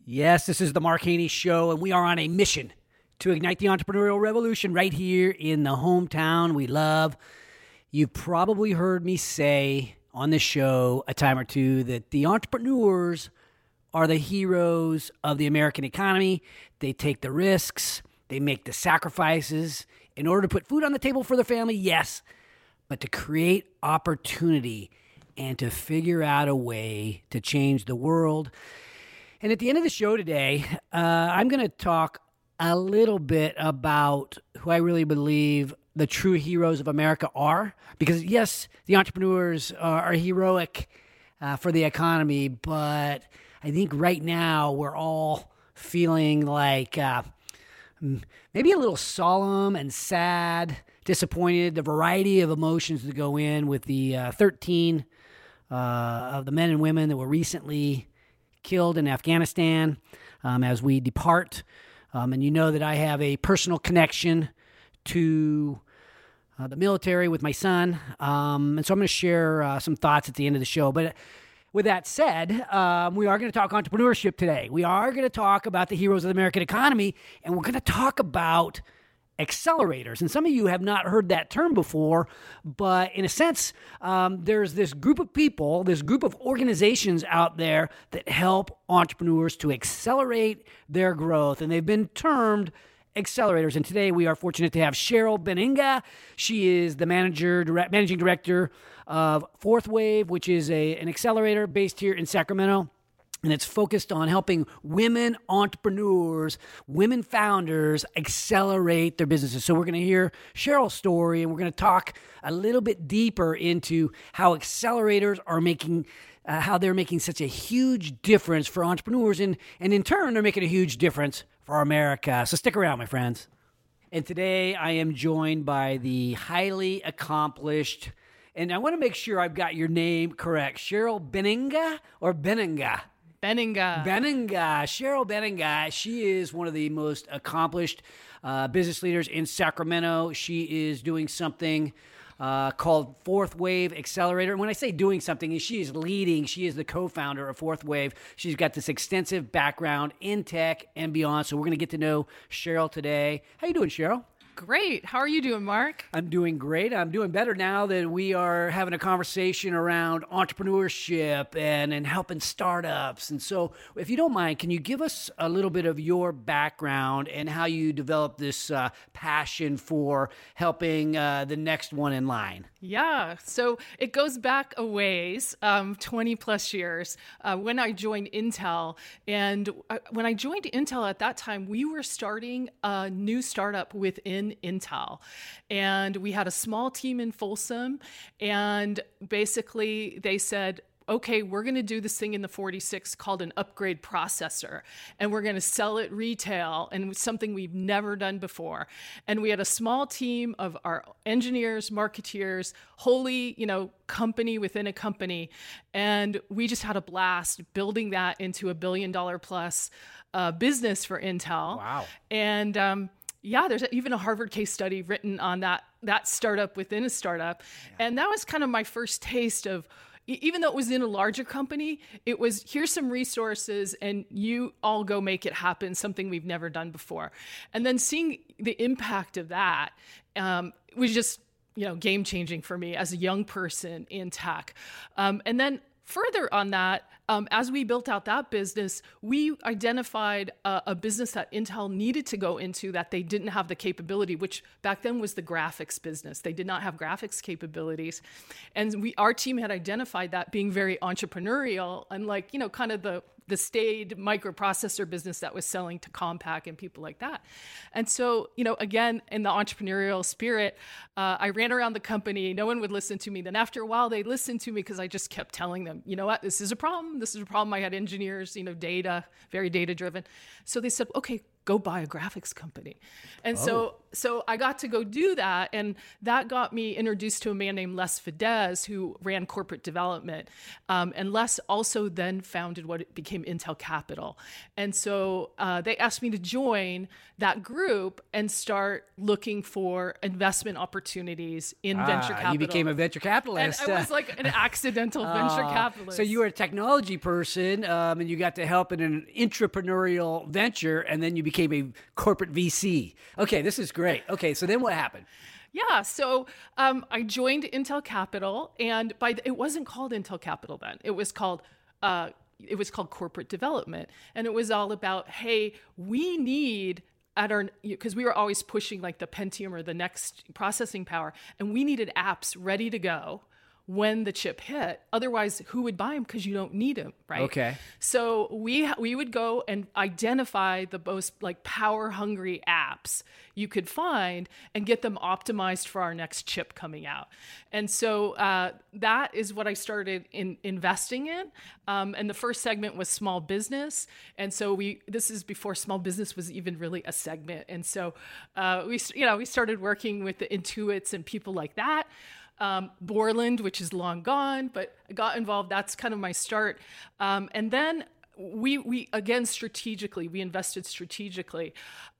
Yes, this is the Mark Haney Show, and we are on a mission to ignite the entrepreneurial revolution right here in the hometown we love. You've probably heard me say on this show a time or two that the entrepreneurs are the heroes of the American economy. They take the risks, they make the sacrifices in order to put food on the table for their family, yes, but to create opportunity and to figure out a way to change the world. And at the end of the show today, I'm going to talk a little bit about who I really believe the true heroes of America are. Because, yes, the entrepreneurs are heroic for the economy, but I think right now we're all feeling like maybe a little solemn and sad, disappointed, the variety of emotions that go in with the 13 of the men and women that were recently killed in Afghanistan as we depart. And you know that I have a personal connection to the military with my son. And so I'm going to share some thoughts at the end of the show. But with that said, we are going to talk entrepreneurship today. We are going to talk about the heroes of the American economy, and we're going to talk about accelerators. And some of you have not heard that term before, but in a sense, there's this group of people, this group of organizations out there that help entrepreneurs to accelerate their growth, and they've been termed accelerators. And today we are fortunate to have Cheryl Benninga. She is the managing director of Fourth Wave, which is an accelerator based here in Sacramento. And it's focused on helping women entrepreneurs, women founders accelerate their businesses. So we're going to hear Cheryl's story, and we're going to talk a little bit deeper into how accelerators are making, how they're making such a huge difference for entrepreneurs, and in turn, they're making a huge difference for America. So stick around, my friends. And today I am joined by the highly accomplished, and I want to make sure I've got your name correct, Cheryl Benninga or Benninga? Benninga. Cheryl Benninga. She is one of the most accomplished business leaders in Sacramento. She is doing something called Fourth Wave Accelerator. And when I say doing something, she is leading. She is the co-founder of Fourth Wave. She's got this extensive background in tech and beyond. So we're going to get to know Cheryl today. How you doing, Cheryl? Great. How are you doing, Mark? I'm doing great. I'm doing better now that we are having a conversation around entrepreneurship and helping startups. And so if you don't mind, can you give us a little bit of your background and how you developed this passion for helping the next one in line? Yeah. So it goes back a ways, 20 plus years, when I joined Intel. And when I joined Intel at that time, we were starting a new startup within Intel. And we had a small team in Folsom. And basically they said, okay, we're going to do this thing in the 46 called an upgrade processor, and we're going to sell it retail, and it's something we've never done before. And we had a small team of our engineers, marketeers, wholly, company within a company. And we just had a blast building that into $1 billion plus business for Intel. Wow. And, there's even a Harvard case study written on that startup within a startup. Yeah. And that was kind of my first taste of, even though it was in a larger company, it was, here's some resources and you all go make it happen, something we've never done before. And then seeing the impact of that was just, game changing for me as a young person in tech. And then further on that, as we built out that business, we identified a business that Intel needed to go into that they didn't have the capability, which back then was the graphics business. They did not have graphics capabilities. And our team had identified that being very entrepreneurial, unlike, kind of the staid microprocessor business that was selling to Compaq and people like that. And so, again, in the entrepreneurial spirit, I ran around the company. No one would listen to me. Then after a while, they listened to me because I just kept telling them, you know what, this is a problem. This is a problem. I had engineers, data, very data driven. So they said, okay, go buy a graphics company. And so I got to go do that. And that got me introduced to a man named Les Fidesz, who ran corporate development. And Les also then founded what became Intel Capital. And so they asked me to join that group and start looking for investment opportunities in venture capital. You became a venture capitalist. And I was like an accidental venture capitalist. So you were a technology person, and you got to help in an entrepreneurial venture, and then you became a corporate VC. Okay, this is great. Okay, so then what happened? Yeah, so I joined Intel Capital, and it wasn't called Intel Capital then. It was called corporate development, and it was all about, hey, we need because we were always pushing like the Pentium or the next processing power, and we needed apps ready to go when the chip hit. Otherwise, who would buy them? Because you don't need them, right? Okay. So we would go and identify the most like power hungry apps you could find and get them optimized for our next chip coming out. And so that is what I started investing in. And the first segment was small business. And so this is before small business was even really a segment. And so we started working with the Intuits and people like that. Borland, which is long gone, but I got involved. That's kind of my start. And then we again, strategically, we invested strategically.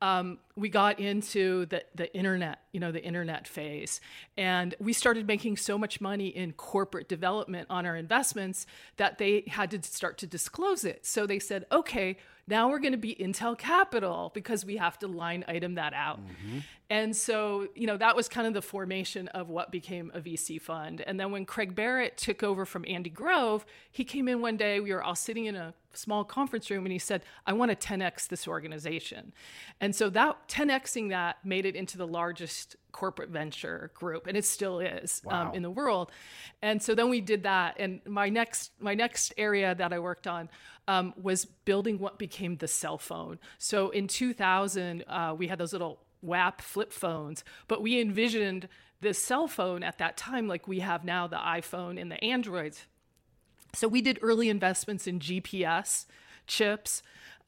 We got into the internet, the internet phase. And we started making so much money in corporate development on our investments that they had to start to disclose it. So they said, okay, now we're going to be Intel Capital because we have to line item that out. Mm-hmm. And so, that was kind of the formation of what became a VC fund. And then when Craig Barrett took over from Andy Grove, he came in one day, we were all sitting in a small conference room, and he said, I want to 10X this organization. And so that 10Xing that made it into the largest corporate venture group, and it still is. Wow. In the world. And so then we did that. And my next area that I worked on was building what became the cell phone. So in 2000, we had those little WAP flip phones, but we envisioned this cell phone at that time like we have now, the iPhone and the Androids. So we did early investments in GPS chips,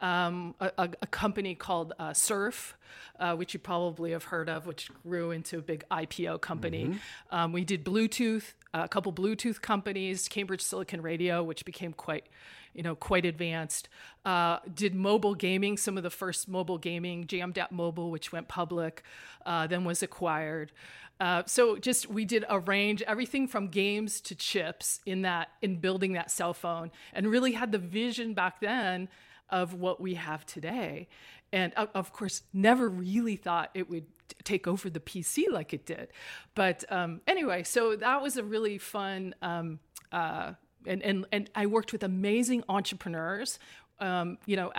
a company called Surf, which you probably have heard of, which grew into a big IPO company. Mm-hmm. We did Bluetooth, a couple Bluetooth companies, Cambridge Silicon Radio, which became quite advanced. Did mobile gaming, some of the first mobile gaming, Jamdat Mobile, which went public, then was acquired. So we did a range, everything from games to chips in building that cell phone, and really had the vision back then of what we have today. And of course, never really thought it would take over the PC like it did. But anyway, so that was a really fun, and I worked with amazing entrepreneurs, as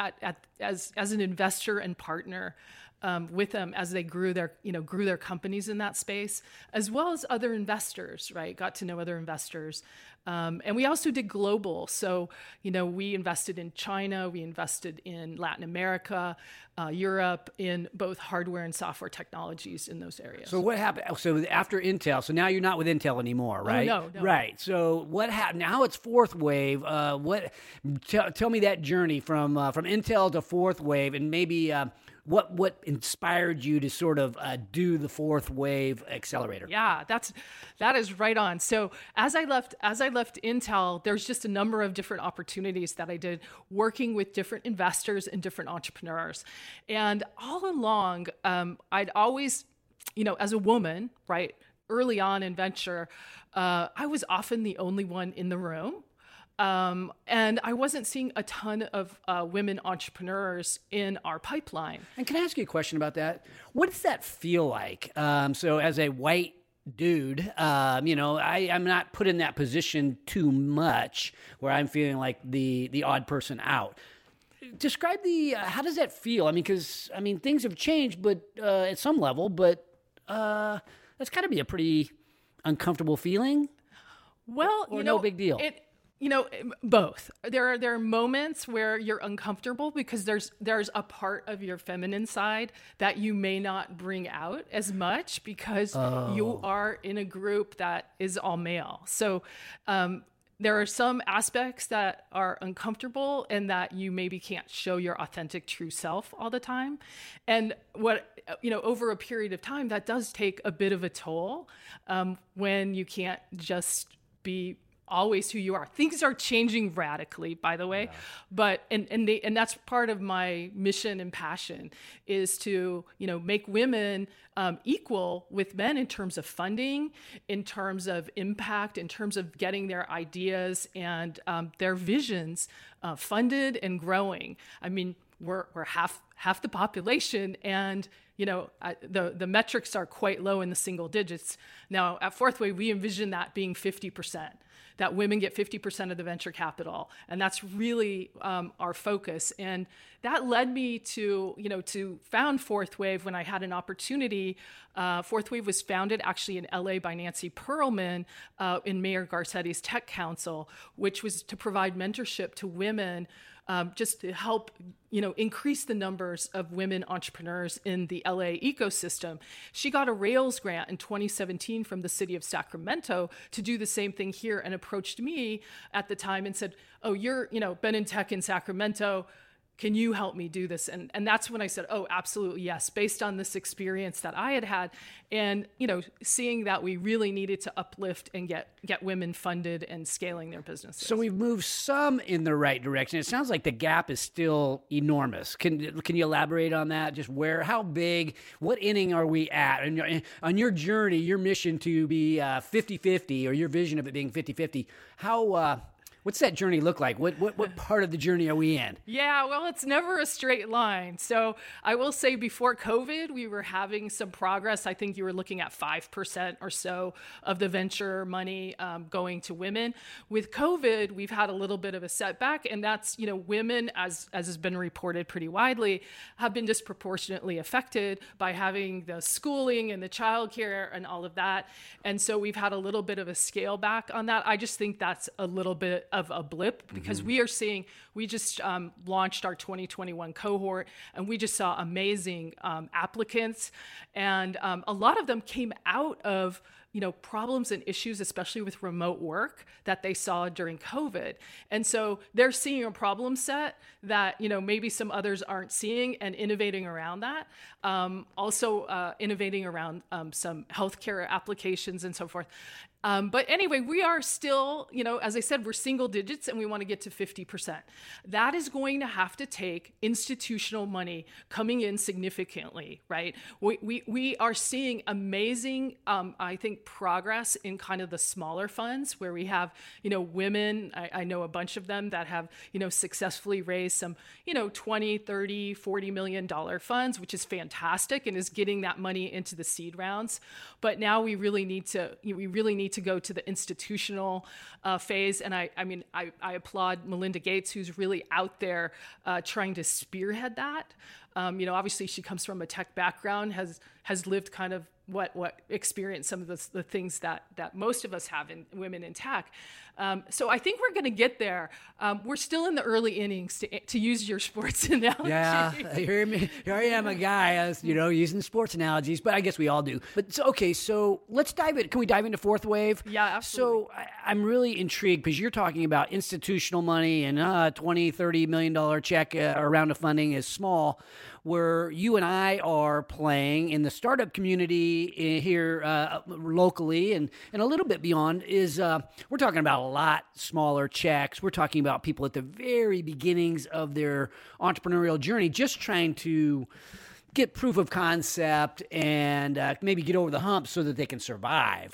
an investor and partner with them as they grew their companies in that space, as well as other investors, right? Got to know other investors. And we also did global. So, we invested in China, we invested in Latin America, Europe, in both hardware and software technologies in those areas. So what happened? So after Intel, so now you're not with Intel anymore, right? Oh, no. Right. So what happened? Now it's Fourth Wave. Tell me that journey from Intel to Fourth Wave, and maybe what inspired you to sort of do the Fourth Wave Accelerator? Yeah, that is right on. So as I left Intel, there's just a number of different opportunities that I did working with different investors and different entrepreneurs. And all along, I'd always, as a woman, right, early on in venture, I was often the only one in the room. And I wasn't seeing a ton of women entrepreneurs in our pipeline. And can I ask you a question about that? What does that feel like? So as a white dude, I'm not put in that position too much where I'm feeling like the odd person out. Describe how does that feel? I mean, because things have changed, but at some level, but that's got to be a pretty uncomfortable feeling. Well, no big deal. Both. There are moments where you're uncomfortable because there's a part of your feminine side that you may not bring out as much because you are in a group that is all male. So there are some aspects that are uncomfortable and that you maybe can't show your authentic true self all the time. And over a period of time, that does take a bit of a toll when you can't just be always who you are. Things are changing radically, by the way, but and that's part of my mission and passion is to make women equal with men in terms of funding, in terms of impact, in terms of getting their ideas and their visions funded and growing. I mean, we're half the population, and the metrics are quite low in the single digits. Now at Fourth Wave, we envision that being 50%. That women get 50% of the venture capital. And that's really our focus. And that led me to found Fourth Wave when I had an opportunity. Fourth Wave was founded actually in LA by Nancy Pearlman in Mayor Garcetti's Tech Council, which was to provide mentorship to women just to help, increase the numbers of women entrepreneurs in the LA ecosystem. She got a Rails grant in 2017 from the city of Sacramento to do the same thing here, and approached me at the time and said, "Oh, you're, been in tech in Sacramento. Can you help me do this?" And that's when I said, "Oh, absolutely, yes," based on this experience that I had and, seeing that we really needed to uplift and get women funded and scaling their businesses. So we've moved some in the right direction. It sounds like the gap is still enormous. Can you elaborate on that? Just how big, what inning are we at? And on your journey, your mission to be 50-50, or your vision of it being 50-50, what's that journey look like? What part of the journey are we in? Yeah, well, it's never a straight line. So I will say before COVID, we were having some progress. I think you were looking at 5% or so of the venture money going to women. With COVID, we've had a little bit of a setback, and that's, women, as has been reported pretty widely, have been disproportionately affected by having the schooling and the childcare and all of that. And so we've had a little bit of a scale back on that. I just think that's a little bit of a blip, because we just launched our 2021 cohort, and we just saw amazing applicants, and a lot of them came out of problems and issues, especially with remote work, that they saw during COVID. And so they're seeing a problem set that, maybe some others aren't seeing, and innovating around that. Also innovating around some healthcare applications and so forth. But anyway, we are still, as I said, we're single digits, and we want to get to 50%. That is going to have to take institutional money coming in significantly, right? We are seeing amazing, I think, progress in kind of the smaller funds where we have, women, I know a bunch of them that have, successfully raised some, 20, 30, $40 million funds, which is fantastic, and is getting that money into the seed rounds. But now we really need to go to the institutional phase. And I applaud Melinda Gates, who's really out there trying to spearhead that. Obviously she comes from a tech background, has lived kind of what experienced some of the things that most of us have in women in tech. So I think we're going to get there. We're still in the early innings, to use your sports analogy. Yeah, here I am, a guy, using sports analogies, but I guess we all do. But so let's dive in. Can we dive into Fourth Wave? Yeah, absolutely. So I'm really intrigued, because you're talking about institutional money, and $20, $30 million check around of funding is small. Where you and I are playing in the startup community here locally and a little bit beyond is we're talking about a lot smaller checks. We're talking about people at the very beginnings of their entrepreneurial journey, just trying to get proof of concept and maybe get over the hump so that they can survive.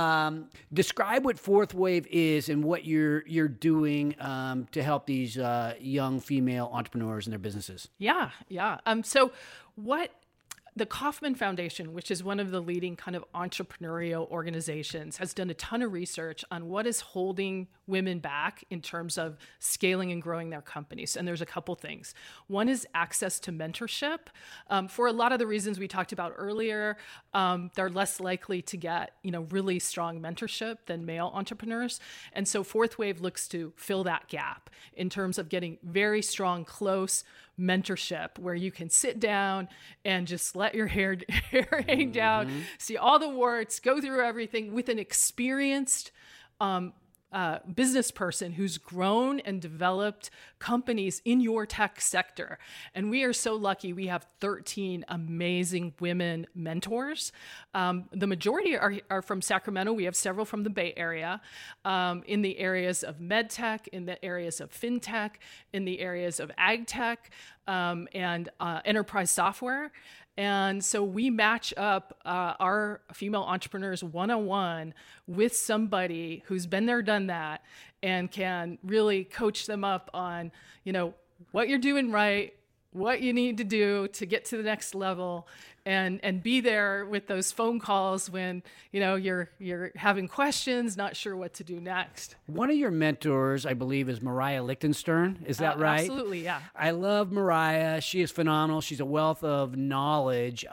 Describe what Fourth Wave is and what you're doing to help these young female entrepreneurs and their businesses. Yeah. So what the Kauffman Foundation, which is one of the leading kind of entrepreneurial organizations, has done a ton of research on what is holding women back in terms of scaling and growing their companies. And there's a couple things. One is access to mentorship. For a lot of the reasons we talked about earlier, they're less likely to get, really strong mentorship than male entrepreneurs. And so Fourth Wave looks to fill that gap in terms of getting very strong, close mentorship where you can sit down and just let your hair hang down, see all the warts, go through everything with an experienced business person who's grown and developed companies in your tech sector. And we are so lucky. We have 13 amazing women mentors. The majority are from Sacramento. We have several from the Bay Area, in the areas of med tech, in the areas of fintech, in the areas of ag tech, and enterprise software. And so we match up our female entrepreneurs one-on-one with somebody who's been there, done that, and can really coach them up on, what you're doing right, what you need to do to get to the next level, and be there with those phone calls when, you're having questions, not sure what to do next. One of your mentors, I believe, is Mariah Lichtenstern. Is that right? Absolutely, yeah. I love Mariah. She is phenomenal. She's a wealth of knowledge.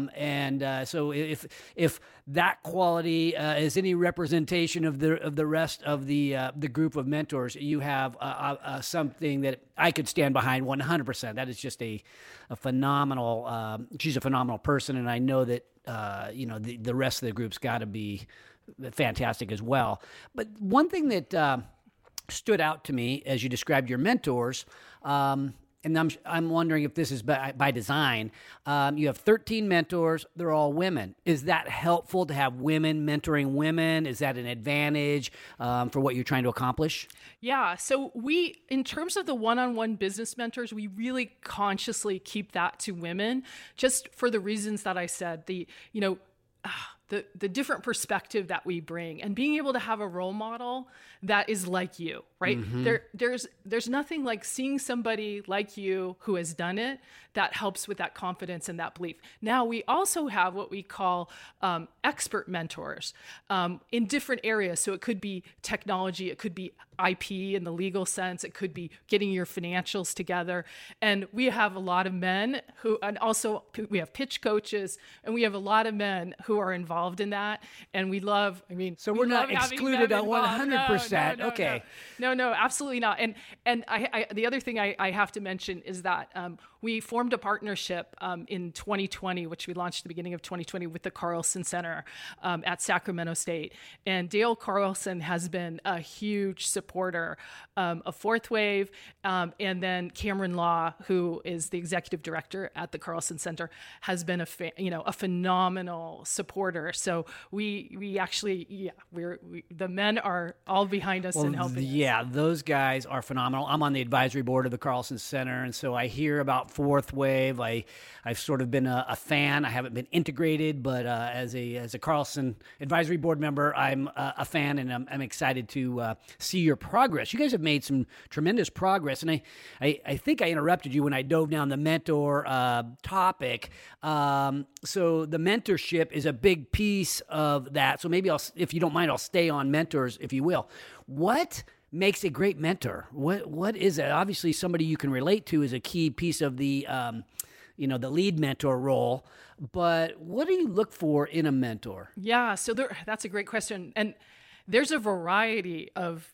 So if that quality is any representation of the rest of the group of mentors, you have something that I could stand behind 100%. That is just a phenomenal. She's a phenomenal person, and I know that the rest of the group's got to be fantastic as well. But one thing that stood out to me as you described your mentors, and I'm wondering if this is by design. You have 13 mentors. They're all women. Is that helpful to have women mentoring women? Is that an advantage for what you're trying to accomplish? Yeah. So in terms of the one-on-one business mentors, we really consciously keep that to women, just for the reasons that I said. The different perspective that we bring, and being able to have a role model that is like you, right? Mm-hmm. There's nothing like seeing somebody like you who has done it that helps with that confidence and that belief. Now, we also have what we call expert mentors in different areas. So it could be technology, it could be IP in the legal sense, it could be getting your financials together. And we have a lot of men and also we have pitch coaches, and we have a lot of men who are involved in that. And we love, so we're not excluded on 100%. No, okay. No, absolutely not. And I the other thing I have to mention is that we formed a partnership in 2020, which we launched at the beginning of 2020 with the Carlson Center at Sacramento State. And Dale Carlson has been a huge supporter of Fourth Wave. And then Cameron Law, who is the executive director at the Carlson Center, has been a phenomenal supporter. So we actually, the men are all behind us and helping us. Yeah, those guys are phenomenal. I'm on the advisory board of the Carlson Center, and so I hear about Fourth Wave. I've sort of been a fan. I haven't been integrated, but as a Carlson advisory board member, I'm a fan, and I'm excited to see your progress. You guys have made some tremendous progress, and I think I interrupted you when I dove down the mentor topic. So the mentorship is a big piece of that. So maybe if you don't mind, I'll stay on mentors, if you will. What makes a great mentor? What is it? Obviously, somebody you can relate to is a key piece of the the lead mentor role. But what do you look for in a mentor? Yeah, so that's a great question, and there's a variety of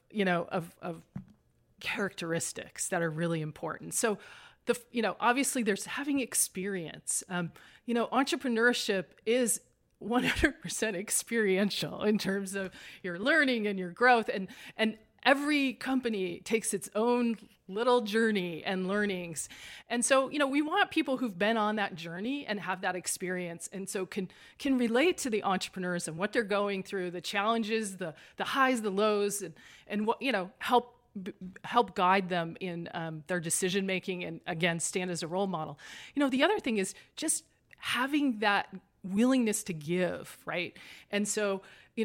characteristics that are really important. So obviously there's having experience. Entrepreneurship is 100% experiential in terms of your learning and your growth, and every company takes its own little journey and learnings. And so, we want people who've been on that journey and have that experience, and so can relate to the entrepreneurs and what they're going through, the challenges, the highs, the lows, and what, help guide them in their decision making, and again, stand as a role model. The other thing is just having that willingness to give, right? And so,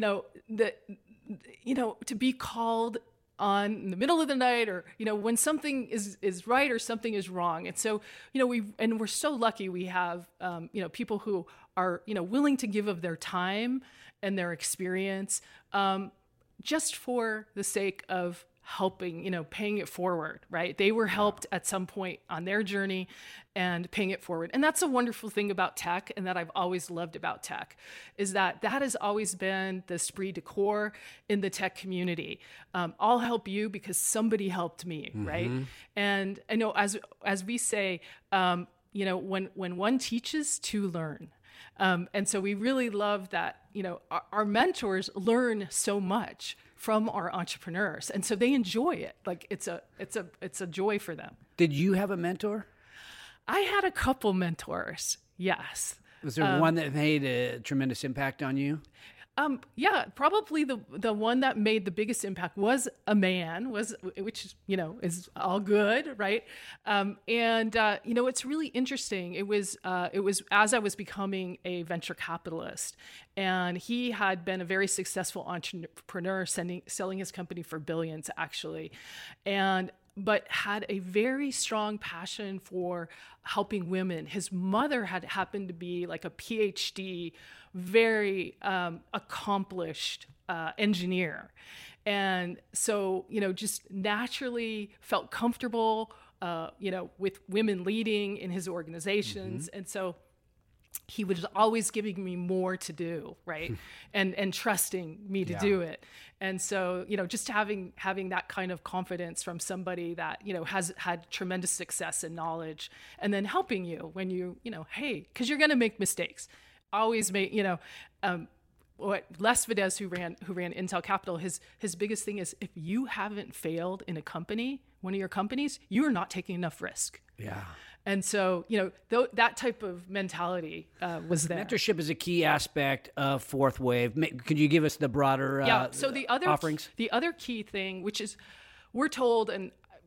to be called on in the middle of the night, or when something is right or something is wrong. And so we're so lucky we have people who are willing to give of their time and their experience just for the sake of helping, paying it forward, right? They were helped at some point on their journey and paying it forward. And that's a wonderful thing about tech, and that I've always loved about tech, is that has always been the esprit de corps in the tech community. I'll help you because somebody helped me, mm-hmm. right? And I know as we say, when one teaches, two learn. And so we really love that, our mentors learn so much from our entrepreneurs. And so they enjoy it. Like it's a joy for them. Did you have a mentor? I had a couple mentors. Yes. Was there one that made a tremendous impact on you? Yeah, probably the one that made the biggest impact was a man, which is all good, right? It's really interesting. It was as I was becoming a venture capitalist, and he had been a very successful entrepreneur, selling his company for billions, actually, but had a very strong passion for helping women. His mother had happened to be like a PhD, very accomplished engineer. And so, just naturally felt comfortable, with women leading in his organizations. Mm-hmm. And so he was always giving me more to do, right? and trusting me to do it. And so, just having that kind of confidence from somebody that, has had tremendous success and knowledge, and then helping you when hey, because you're going to make mistakes. Always make, Les Videz, who ran Intel Capital, his biggest thing is, if you haven't failed in a company, one of your companies, you are not taking enough risk. Yeah. And so, that type of mentality was there. Mentorship is a key aspect of Fourth Wave. Could you give us the broader So the other offerings? The other key thing, which is, we're told, and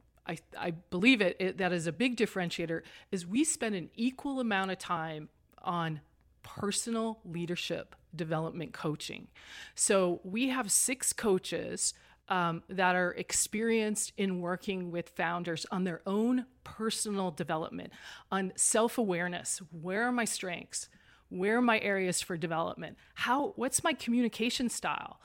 I believe that is a big differentiator, is we spend an equal amount of time on personal leadership development coaching. So we have 6 coaches that are experienced in working with founders on their own personal development, on self-awareness. Where are my strengths? Where are my areas for development? What's my communication style?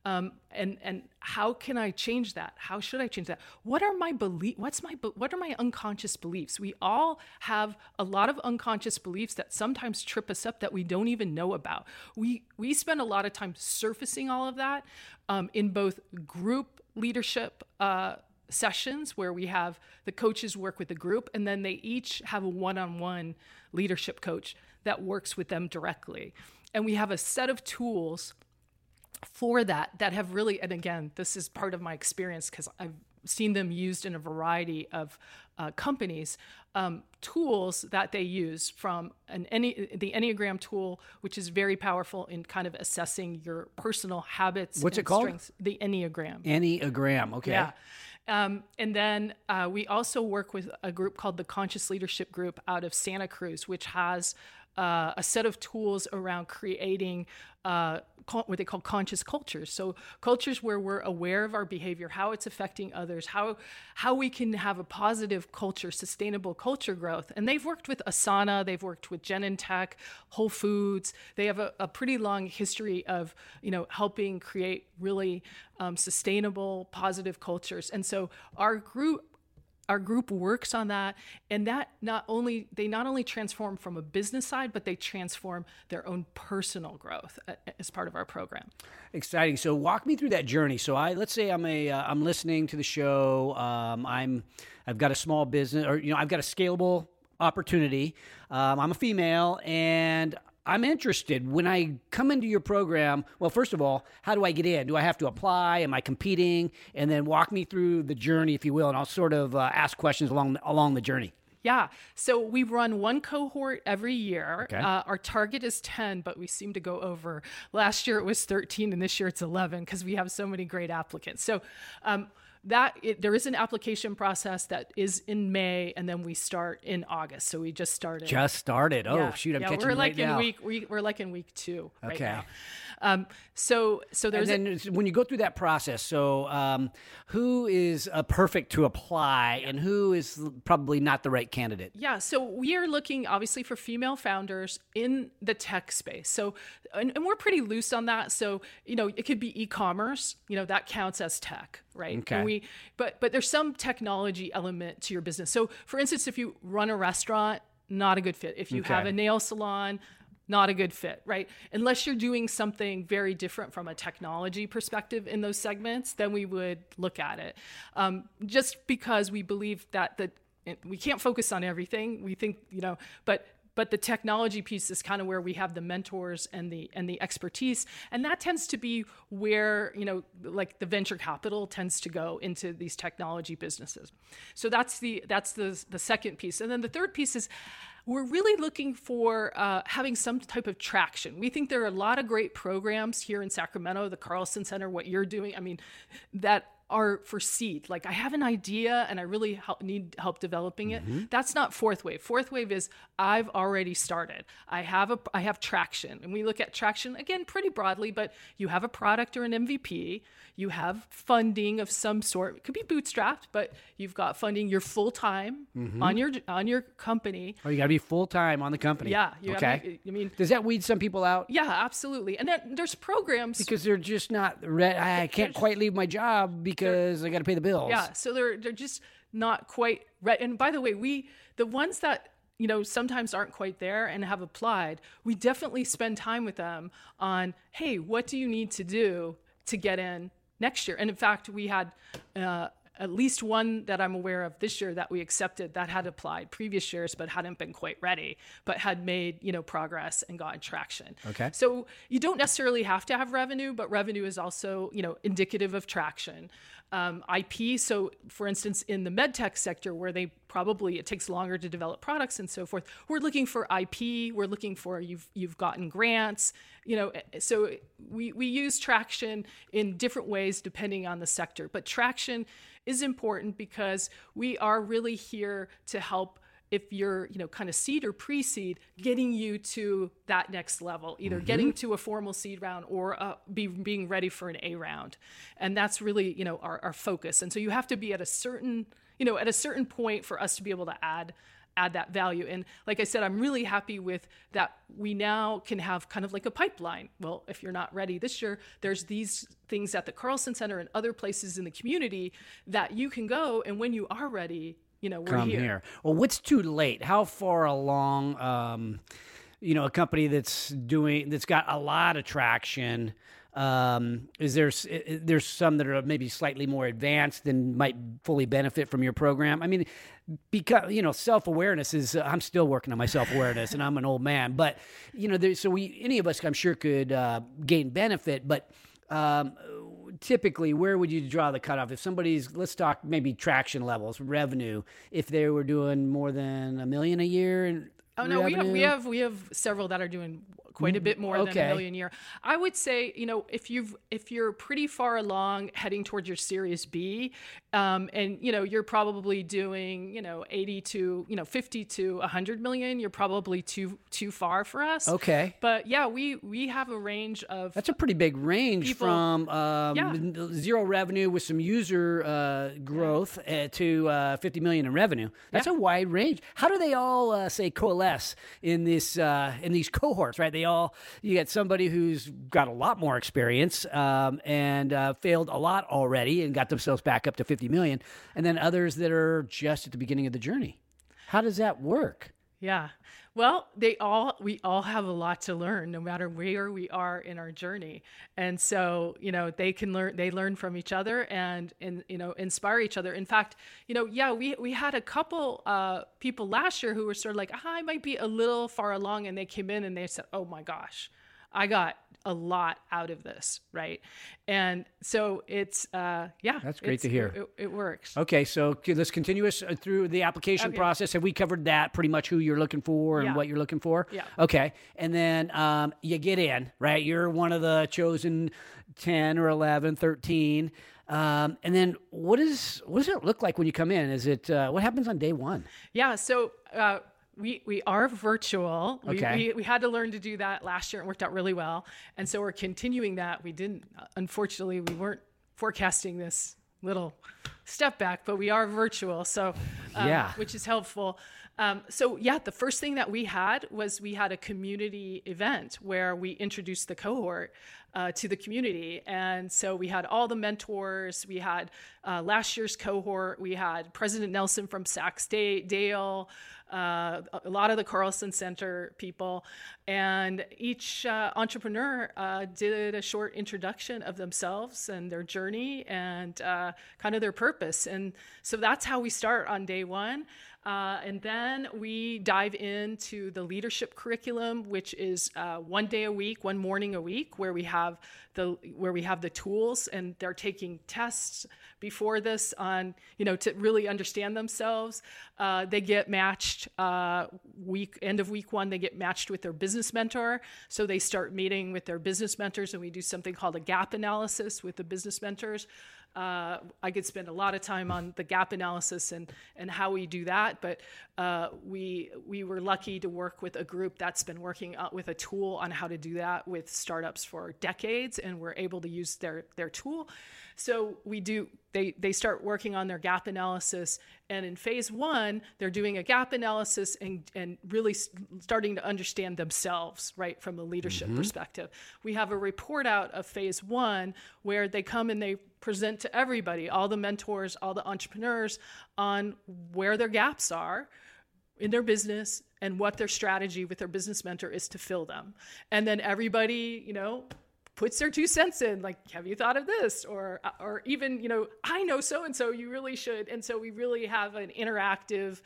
And how can I change that? How should I change that? What are my what are my unconscious beliefs? We all have a lot of unconscious beliefs that sometimes trip us up that we don't even know about. We spend a lot of time surfacing all of that in both group leadership sessions, where we have the coaches work with the group, and then they each have a one-on-one leadership coach that works with them directly. And we have a set of tools for that have really, and again, this is part of my experience because I've seen them used in a variety of companies, tools that they use, from the Enneagram tool, which is very powerful in kind of assessing your personal habits. What's it called? Strengths. The Enneagram. Enneagram, okay. Yeah. And then we also work with a group called the Conscious Leadership Group out of Santa Cruz, which has a set of tools around creating what they call conscious cultures. So cultures where we're aware of our behavior, how it's affecting others, how we can have a positive culture, sustainable culture growth. And they've worked with Asana, they've worked with Genentech, Whole Foods. They have a pretty long history of helping create really sustainable, positive cultures. And so our group works on that, and that not only transform from a business side, but they transform their own personal growth as part of our program. Exciting. So walk me through that journey. So let's say I'm listening to the show. I've got a small business, or I've got a scalable opportunity. I'm a female, and I'm interested. When I come into your program, well, first of all, how do I get in? Do I have to apply? Am I competing? And then walk me through the journey, if you will, and I'll sort of ask questions along the journey. Yeah. So we run one cohort every year. Okay. Our target is 10, but we seem to go over. Last year it was 13, and this year it's 11 because we have so many great applicants. So there is an application process that is in May, and then we start in August. So we just started. Oh, yeah. Shoot! I'm catching right now. We're like in week 2 right okay. now. So there's. And then when you go through that process, so who is perfect to apply, and who is probably not the right candidate? Yeah. So we are looking obviously for female founders in the tech space. So and we're pretty loose on that. So it could be e-commerce. That counts as tech. Right. Okay. But there's some technology element to your business. So for instance, if you run a restaurant, not a good fit. If you have a nail salon, not a good fit, right? Unless you're doing something very different from a technology perspective in those segments, then we would look at it. Just because we believe that we can't focus on everything. We think, but but the technology piece is kind of where we have the mentors and the expertise, and that tends to be where, you know, like the venture capital tends to go into these technology businesses. So that's the second piece. And then the third piece is we're really looking for having some type of traction. We think there are a lot of great programs here in Sacramento, the Carlson Center, what you're doing, I mean, that are for seed. Like, I have an idea and I really need help developing it. That's not fourth wave. Fourth wave is I've already started. I have traction. And we look at traction, again, pretty broadly, but you have a product or an MVP. You have funding of some sort. It could be bootstrapped, but you've got funding. You're full-time on your company. Oh, you got to be full-time on the company. Yeah. Okay. I mean, does that weed some people out? Yeah, absolutely. And then there's programs. Because they're just not ready. I can't quite leave my job because I got to pay the bills. Yeah, so they're just not quite ready. And by the way, the ones that, you know, sometimes aren't quite there and have applied, we definitely spend time with them on, hey, what do you need to do to get in next year? And in fact, we had at least one that I'm aware of this year that we accepted that had applied previous years but hadn't been quite ready, but had made, you know, progress and gotten traction. Okay. So you don't necessarily have to have revenue, but revenue is also, you know, indicative of traction. IP, so for instance, in the medtech sector where it takes longer to develop products and so forth, we're looking for IP, we're looking for you've gotten grants, you know, so we use traction in different ways depending on the sector. But traction is important because we are really here to help if you're, you know, kind of seed or pre-seed, getting you to that next level, either getting to a formal seed round or being ready for an A round. And that's really, you know, our focus. And so you have to be at a certain point for us to be able to add that value. And like I said, I'm really happy with that. We now can have kind of like a pipeline. Well, if you're not ready this year, there's these things at the Carlson Center and other places in the community that you can go. And when you are ready, you know, we're here. Well, what's too late? How far along, you know, a company that's got a lot of traction, is there's some that are maybe slightly more advanced and might fully benefit from your program? I mean, because, you know, self-awareness is, I'm still working on my self-awareness and I'm an old man, but, you know, any of us, I'm sure, could gain benefit, but typically, where would you draw the cutoff? If let's talk maybe traction levels, revenue, if they were doing more than $1 million a year in revenue? we have several that are doing quite a bit more than $1 million a year. I would say, you know, if you're pretty far along heading towards your Series B, and, you know, you're probably doing, you know, 80 to, you know, 50 to 100 million, you're probably too far for us. Okay. But yeah, we have a range of. That's a pretty big range from zero revenue with some user growth to 50 million in revenue. That's a wide range. How do they all coalesce in these cohorts, right? You get somebody who's got a lot more experience and failed a lot already and got themselves back up to 50 million, and then others that are just at the beginning of the journey. How does that work? Yeah. Well, we all have a lot to learn, no matter where we are in our journey. And so, you know, they learn from each other and you know, inspire each other. In fact, you know, we had a couple people last year who were sort of like, I might be a little far along, and they came in and they said, oh my gosh, I got a lot out of this, right? And so it's that's great to hear. It works. Okay, so let's continue us through the application process. Have we covered that pretty much, who you're looking for and what you're looking for? Yeah. Okay, and then you get in, right? You're one of the chosen 10 or 11, 13. And then what does it look like when you come in? Is it what happens on day one? Yeah, so we are virtual. Okay. We had to learn to do that last year. It worked out really well. And so we're continuing that. Unfortunately, we weren't forecasting this little step back, but we are virtual. So, which is helpful. The first thing that we had a community event where we introduced the cohort to the community. And so we had all the mentors. We had last year's cohort. We had President Nelson from Sacs Dale, a lot of the Carlson Center people, and each entrepreneur did a short introduction of themselves and their journey and kind of their purpose. And so that's how we start on day one. And then we dive into the leadership curriculum, which is 1 day a week, 1 morning a week, where we have the tools, and they're taking tests before this on, to really understand themselves. They get matched end of week 1, they get matched with their business mentor. So they start meeting with their business mentors, and we do something called a gap analysis with the business mentors. I could spend a lot of time on the gap analysis and how we do that, but we were lucky to work with a group that's been working with a tool on how to do that with startups for decades, and we're able to use their tool. So they start working on their gap analysis, and in phase 1, they're doing a gap analysis and really starting to understand themselves, right, from a leadership perspective. We have a report out of phase 1 where they come and they present to everybody, all the mentors, all the entrepreneurs, on where their gaps are in their business and what their strategy with their business mentor is to fill them. And then everybody, puts their 2 cents in, like, have you thought of this? Or even, I know so-and-so, you really should. And so we really have an interactive,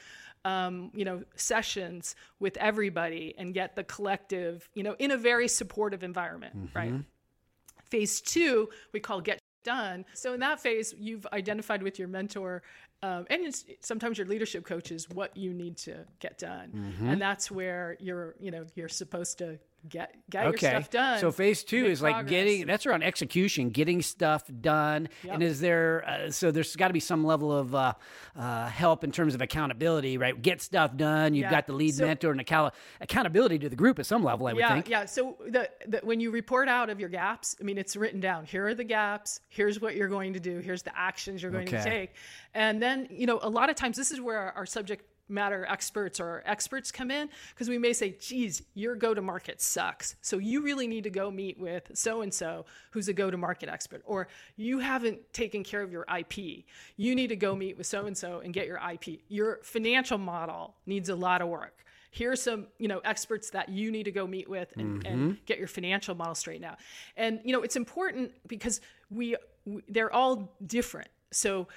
sessions with everybody and get the collective, in a very supportive environment, right? Phase 2, we call Get Done. So in that phase, you've identified with your mentor and sometimes your leadership coaches what you need to get done. And that's where you're supposed to get your stuff done. So phase 2 is progress. Like that's around execution, getting stuff done. Yep. And is there, so there's got to be some level of help in terms of accountability, right? Get stuff done. You've got the lead mentor and accountability to the group at some level, I would think. Yeah. So when you report out of your gaps, it's written down. Here are the gaps. Here's what you're going to do. Here's the actions you're going to take. And then, a lot of times this is where our subject matter experts or experts come in, because we may say, geez, your go-to-market sucks. So you really need to go meet with so-and-so who's a go-to-market expert, or you haven't taken care of your IP. You need to go meet with so-and-so and get your IP. Your financial model needs a lot of work. Here's some, experts that you need to go meet with and get your financial model straightened out. And, it's important because they're all different. So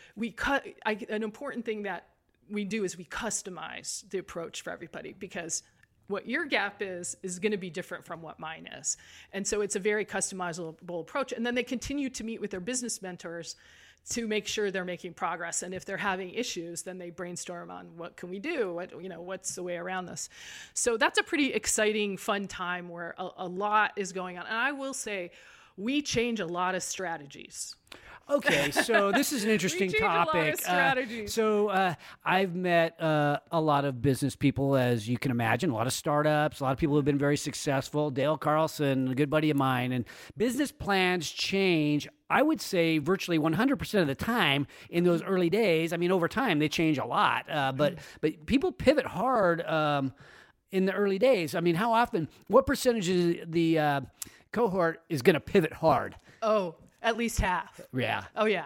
an important thing that we do is we customize the approach for everybody, because what your gap is going to be different from what mine is. And so it's a very customizable approach. And then they continue to meet with their business mentors to make sure they're making progress. And if they're having issues, then they brainstorm on what can we do? What's the way around this? So that's a pretty exciting, fun time where a lot is going on. And I will say, we change a lot of strategies. Okay, so this is an interesting topic. A lot of strategies. I've met a lot of business people, as you can imagine, a lot of startups, a lot of people who have been very successful. Dale Carlson, a good buddy of mine, and business plans change. I would say virtually 100% of the time in those early days. Over time they change a lot, but people pivot hard in the early days. How often? What percentage of the cohort is going to pivot hard? Oh. At least half. Yeah. Oh yeah.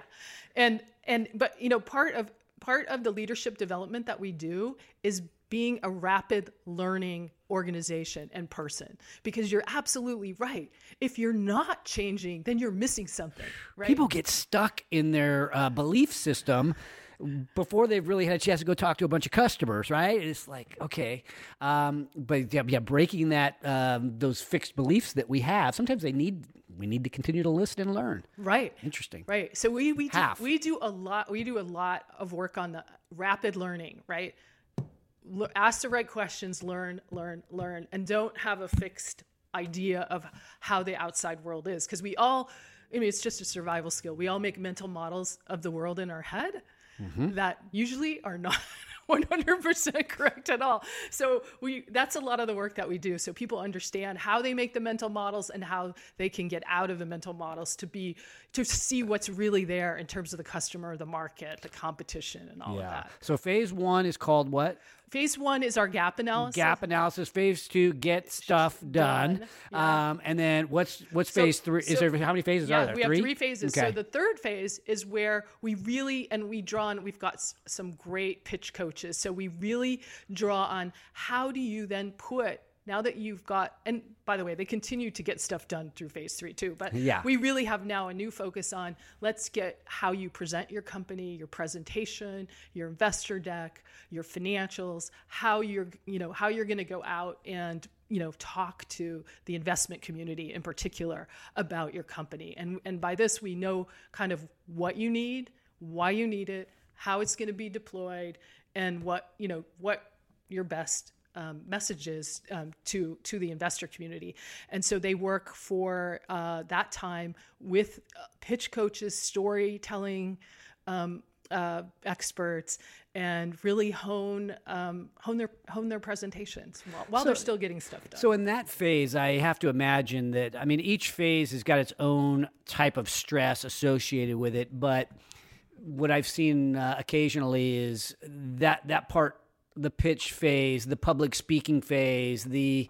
But part of the leadership development that we do is being a rapid learning organization and person, because you're absolutely right. If you're not changing, then you're missing something, right? People get stuck in their belief system before they've really had a chance to go talk to a bunch of customers, right? It's like, okay. But breaking those fixed beliefs that we have, sometimes we need to continue to listen and learn. Right. Interesting. Right. So we do a lot of work on the rapid learning, right? Ask the right questions, learn, and don't have a fixed idea of how the outside world is. Because it's just a survival skill. We all make mental models of the world in our head that usually are not 100% correct at all. So that's a lot of the work that we do. So people understand how they make the mental models and how they can get out of the mental models to see what's really there in terms of the customer, the market, the competition, and all of that. So phase 1 is called what? Phase 1 is our gap analysis. Gap analysis. Phase 2, get stuff done. Yeah. And then what's phase 3? How many phases are there? We have 3 phases. Okay. So the third phase is where we've got some great pitch coaches. So we really draw on how do you then put now that you've got, and by the way, they continue to get stuff done through phase 3 too, but Yeah. we really have now a new focus on, let's get how you present your company, your presentation, your investor deck, your financials, how you're going to go out and, talk to the investment community in particular about your company. And by this, we know kind of what you need, why you need it, how it's going to be deployed, and what your best messages to the investor community. And so they work for that time with pitch coaches, storytelling experts, and really hone their presentations while they're still getting stuff done. So in that phase, I have to imagine that, each phase has got its own type of stress associated with it. But what I've seen occasionally is that part, the pitch phase, the public speaking phase, the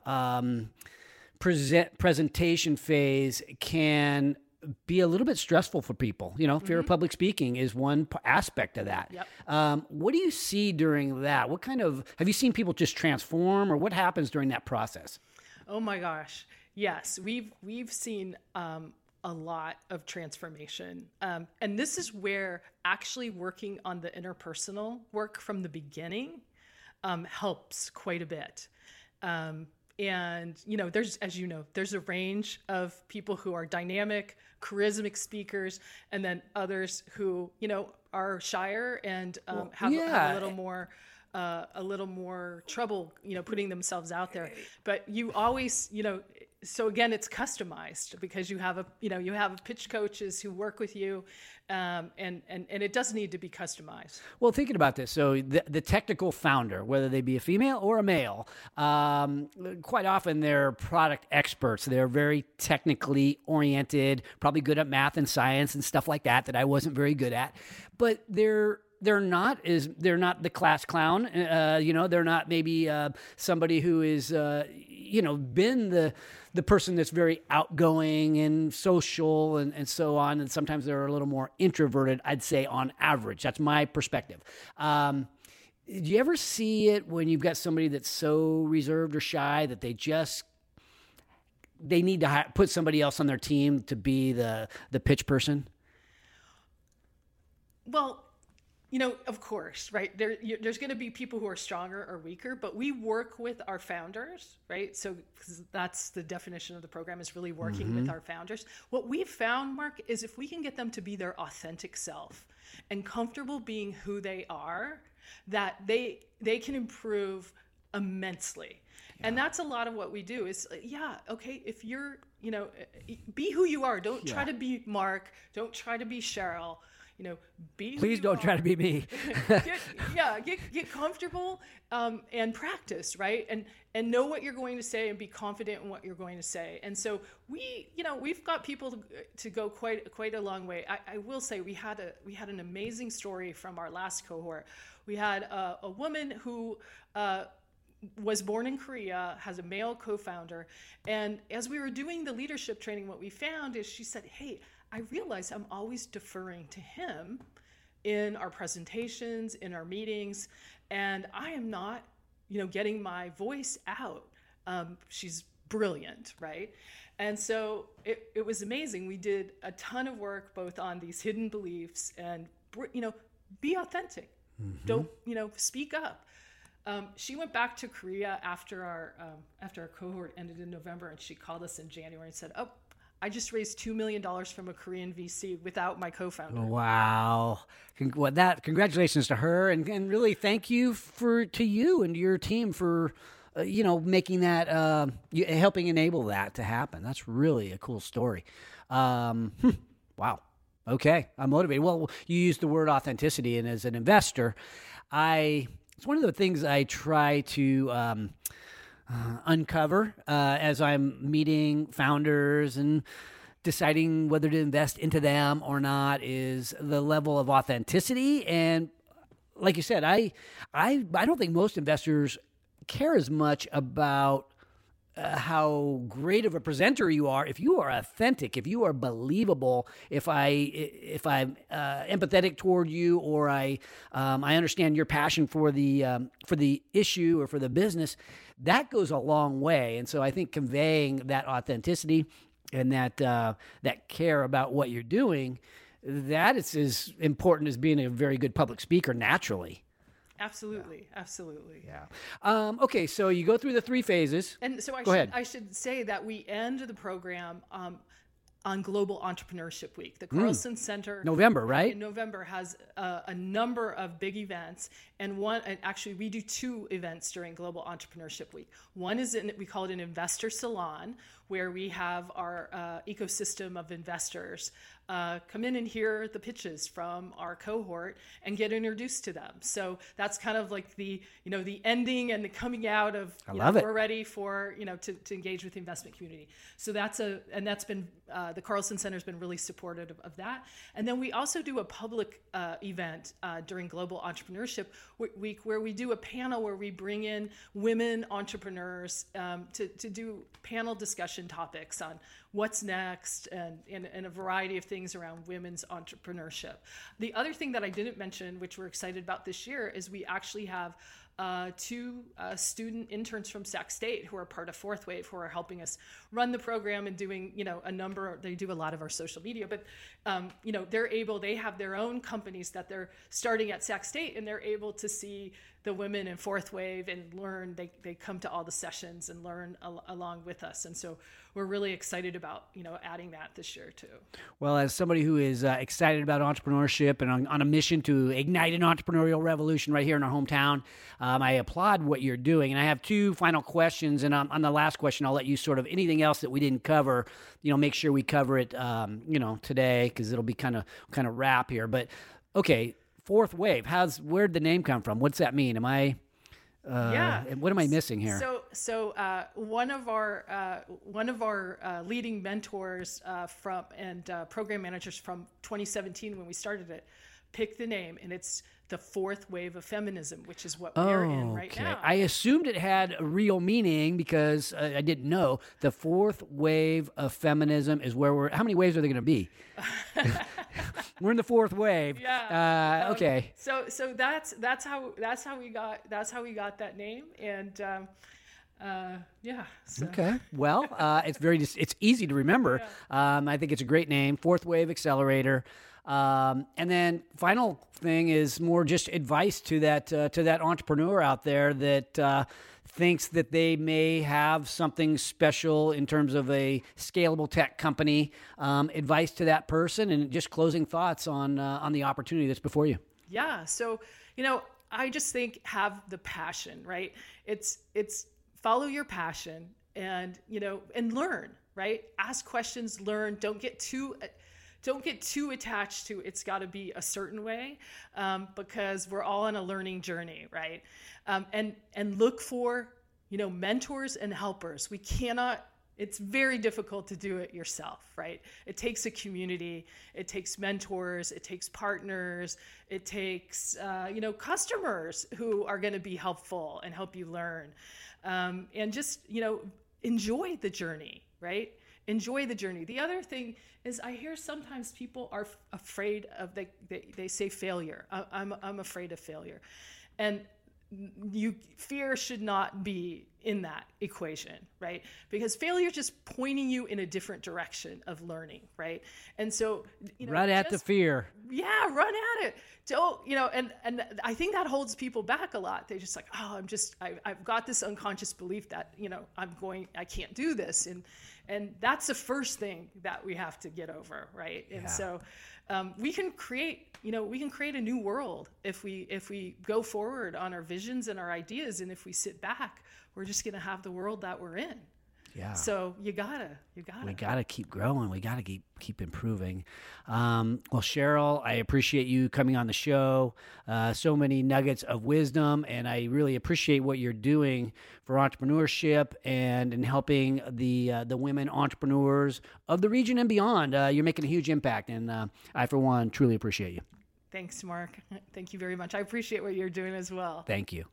presentation phase can be a little bit stressful for people. Fear of public speaking is one aspect of that. Yep. What do you see during that? Have you seen people just transform, or what happens during that process? Oh my gosh. Yes. We've seen a lot of transformation. And this is where actually working on the interpersonal work from the beginning helps quite a bit. And, there's a range of people who are dynamic, charismatic speakers, and then others who, are shyer and have a little more trouble, putting themselves out there. But you always, so again, it's customized because you have pitch coaches who work with you, and it does need to be customized. Well, thinking about this, so the technical founder, whether they be a female or a male, quite often they're product experts. They're very technically oriented, probably good at math and science and stuff like that I wasn't very good at, but they're not the class clown. They're not maybe somebody who is been the person that's very outgoing and social and so on. And sometimes they're a little more introverted, I'd say, on average. That's my perspective. Do you ever see it when you've got somebody that's so reserved or shy that they need to put somebody else on their team to be the pitch person? Well, of course, right? There's going to be people who are stronger or weaker, but we work with our founders, right? So 'cause that's the definition of the program, is really working with our founders. What we've found, Mark, is if we can get them to be their authentic self and comfortable being who they are, that they can improve immensely. Yeah. And that's a lot of what we do is, okay, if you're, be who you are. Don't try to be Mark. Don't try to be Cheryl. Please don't try to be me. Get comfortable and practice, right? And know what you're going to say and be confident in what you're going to say. And so we've got people to go quite a long way. I will say we had an amazing story from our last cohort. We had a woman who was born in Korea, has a male co-founder, and as we were doing the leadership training, what we found is she said, "Hey, I realize I'm always deferring to him in our presentations, in our meetings, and I am not, getting my voice out." She's brilliant, right? And so it was amazing. We did a ton of work both on these hidden beliefs and, be authentic. Don't, speak up. She went back to Korea after our cohort ended in November, and she called us in January and said, "Oh, I just raised $2 million from a Korean VC without my co-founder." Wow. Congratulations to her. And really thank you to you and your team for, making that, helping enable that to happen. That's really a cool story. Wow. Okay. I'm motivated. Well, you used the word authenticity, and as an investor, it's one of the things I try to, uncover as I'm meeting founders and deciding whether to invest into them or not, is the level of authenticity. And like you said, I don't think most investors care as much about how great of a presenter you are. If you are authentic, if you are believable, if I'm empathetic toward you, or I understand your passion for the issue or for the business, that goes a long way. And so I think conveying that authenticity and that care about what you're doing, that is as important as being a very good public speaker naturally. Absolutely. Yeah. Okay, so you go through the 3 phases. And so I should say that we end the program on Global Entrepreneurship Week. The Carlson Center November, right? In November has a number of big events, and actually we do 2 events during Global Entrepreneurship Week. One is we call it an investor salon, where we have our ecosystem of investors come in and hear the pitches from our cohort and get introduced to them. So that's kind of like the ending and the coming out of, we're ready for, to engage with the investment community. So that's been, the Carlson Center has been really supportive of that. And then we also do a public event during Global Entrepreneurship Week, where we do a panel where we bring in women entrepreneurs to do panel discussion topics on what's next and a variety of things around women's entrepreneurship. The other thing that I didn't mention, which we're excited about this year, is we actually have 2 student interns from Sac State who are part of Fourth Wave, who are helping us run the program and doing, they do a lot of our social media, but, they have their own companies that they're starting at Sac State, and they're able to see the women in Fourth Wave and learn. They come to all the sessions and learn along with us. And so we're really excited about, adding that this year too. Well, as somebody who is excited about entrepreneurship and on a mission to ignite an entrepreneurial revolution right here in our hometown, I applaud what you're doing. And I have 2 final questions. And on the last question, I'll let you sort of anything else that we didn't cover, make sure we cover it, today, because it'll be kind of wrap here. But okay, Fourth Wave. Where'd the name come from? What's that mean? Am I? What am I missing here? So one of our leading mentors program managers from 2017, when we started it, picked the name, and it's the Fourth Wave of Feminism, which is what we're in right now. I assumed it had a real meaning because I didn't know. The Fourth Wave of Feminism is where how many waves are there going to be? We're in the 4th wave. Yeah. Okay. So that's how we got that name, and So. Okay. Well, it's easy to remember. Yeah. I think it's a great name, Fourth Wave Accelerator. And then final thing is more just advice to that entrepreneur out there that thinks that they may have something special in terms of a scalable tech company. Advice to that person, and just closing thoughts on the opportunity that's before you. Yeah. So I just think have the passion, right? It's follow your passion and learn, right? Ask questions, learn. Don't get too attached to it's got to be a certain way, because we're all on a learning journey, right? And look for, mentors and helpers. It's very difficult to do it yourself, right? It takes a community, it takes mentors, it takes partners, it takes, customers who are going to be helpful and help you learn. And just, enjoy the journey, right? Enjoy the journey. The other thing is I hear sometimes people are afraid of, they say failure. I'm afraid of failure. And fear should not be in that equation, right? Because failure is just pointing you in a different direction of learning, right? And so, run at the fear. Yeah, run at it. Don't, and I think that holds people back a lot. They just like, I've got this unconscious belief that, I can't do this. And that's the first thing that we have to get over, right? And so we can create a new world if we go forward on our visions and our ideas. And if we sit back, we're just going to have the world that we're in. Yeah. So we gotta keep growing. We gotta keep improving. Well, Cheryl, I appreciate you coming on the show. So many nuggets of wisdom, and I really appreciate what you're doing for entrepreneurship and in helping the women entrepreneurs of the region and beyond. You're making a huge impact, and I, for one, truly appreciate you. Thanks, Mark. Thank you very much. I appreciate what you're doing as well. Thank you.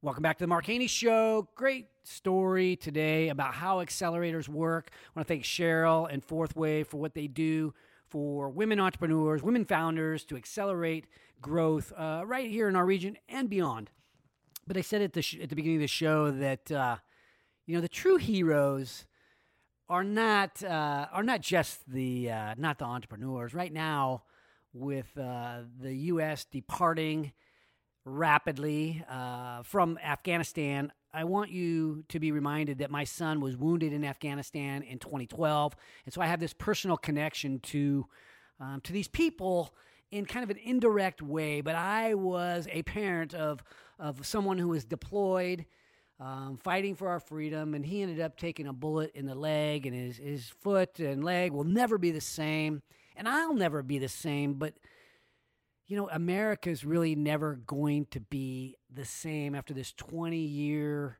Welcome back to the Mark Haney Show. Great story today about how accelerators work. I want to thank Cheryl and Fourth Wave for what they do for women entrepreneurs, women founders to accelerate growth right here in our region and beyond. But I said at the beginning of the show that the true heroes are not just not the entrepreneurs. Right now, with the U.S. departing rapidly from Afghanistan, I want you to be reminded that my son was wounded in Afghanistan in 2012, and so I have this personal connection to these people in kind of an indirect way. But I was a parent of someone who was deployed, fighting for our freedom, and he ended up taking a bullet in the leg, and his foot and leg will never be the same, and I'll never be the same. But America's really never going to be the same after this 20-year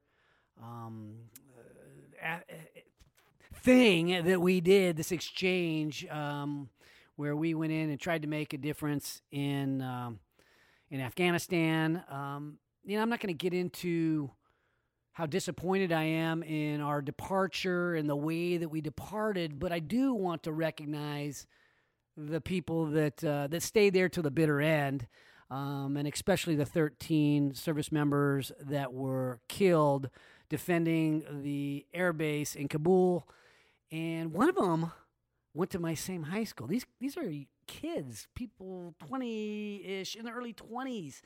thing that we did, this exchange where we went in and tried to make a difference in Afghanistan. I'm not going to get into how disappointed I am in our departure and the way that we departed, but I do want to recognize the people that stayed there till the bitter end, and especially the 13 service members that were killed defending the air base in Kabul. And one of them went to my same high school. These are kids, people 20-ish, in the early 20s.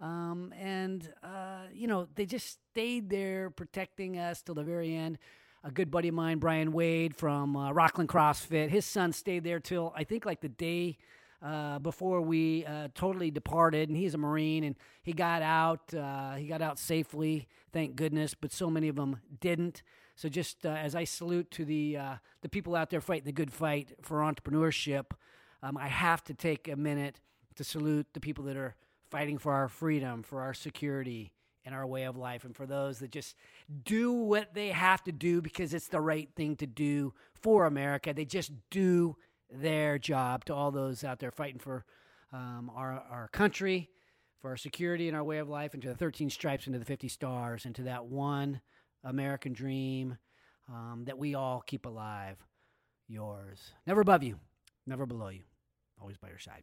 They just stayed there protecting us till the very end. A good buddy of mine, Brian Wade from Rockland CrossFit, his son stayed there till I think like the day before we totally departed, and he's a Marine, and he got out. He got out safely, thank goodness. But so many of them didn't. So just as I salute to the people out there fighting the good fight for entrepreneurship, I have to take a minute to salute the people that are fighting for our freedom, for our security, and our way of life, and for those that just do what they have to do because it's the right thing to do for America. They just do their job. To all those out there fighting for our country, for our security and our way of life, and to the 13 stripes and to the 50 stars, and to that one American dream that we all keep alive, yours. Never above you, never below you, always by your side.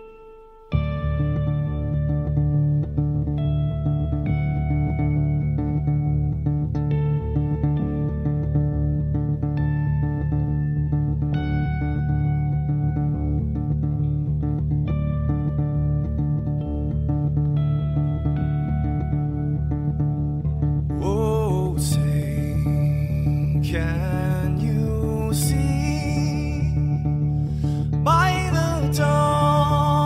Can you see by the dawn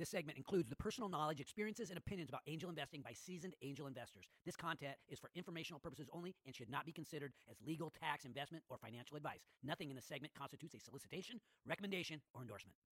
This segment includes the personal knowledge, experiences, and opinions about angel investing by seasoned angel investors. This content is for informational purposes only and should not be considered as legal, tax, investment, or financial advice. Nothing in this segment constitutes a solicitation, recommendation, or endorsement.